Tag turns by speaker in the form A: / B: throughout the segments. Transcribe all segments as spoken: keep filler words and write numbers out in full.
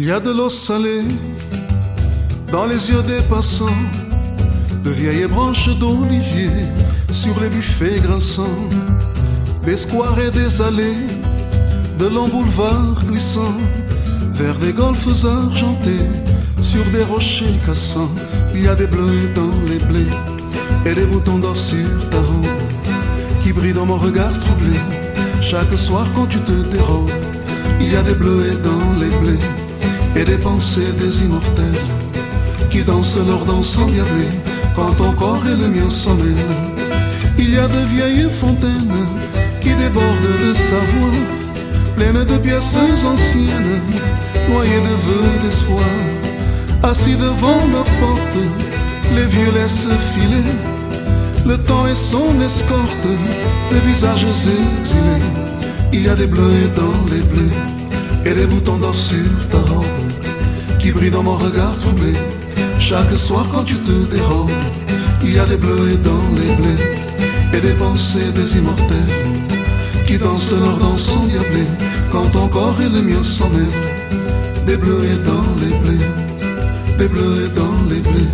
A: Il y a de l'eau salée dans les yeux des passants, de vieilles branches d'olivier sur les buffets grinçants, des squares et des allées, de longs boulevards glissants, vers des golfes argentés, sur des rochers cassants. Il y a des bleus dans les blés et des boutons d'or sur ta robe qui brillent dans mon regard troublé chaque soir quand tu te dérobes. Il y a des bleus dans les blés et des pensées des immortels qui dansent leur danse endiablée quand ton corps et le mien s'en mêlent. Il y a de vieilles fontaines qui débordent de sa voix, pleines de pièces anciennes, noyées de vœux d'espoir. Assis devant leur porte, les vieux laissent filer le temps et son escorte, les visages exilés. Il y a des bleus dans les blés et des boutons d'or sur ta robe qui brillent dans mon regard troublé chaque soir quand tu te dérobes. Il y a des bleus dans les blés et des pensées des immortels qui dansent leur danse endiablée quand ton corps et le mien s'en mêlent. Des bleus dans les blés, des bleus dans les blés.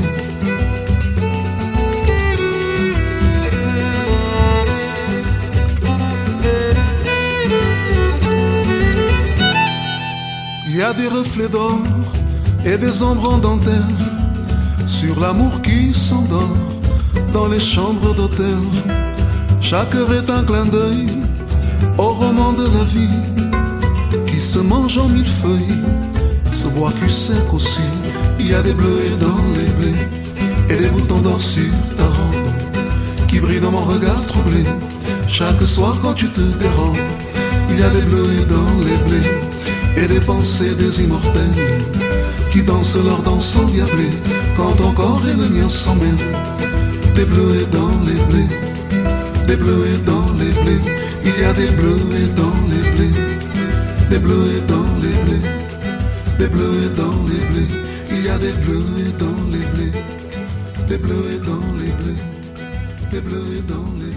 A: Il y a des reflets d'or et des ombres en dentelle sur l'amour qui s'endort dans les chambres d'hôtel. Chaque heure est un clin d'œil au roman de la vie qui se mange en mille feuilles, se boit cul sec aussi. Il y a des bleus dans les blés et des boutons d'or sur ta robe qui brillent dans mon regard troublé chaque soir quand tu te dérobes. Il y a des bleus dans les blés et des pensées des immortels qui dansent leur danse endiablée quand ton corps et le mien s'en mêlent. Des bleus dans les blés, des bleus dans les blés. Il y a des bleus dans les blés, des bleus dans les blés, des bleus dans les blés. Il y a des bleus dans les blés, des bleus dans les blés, des bleus dans les blés.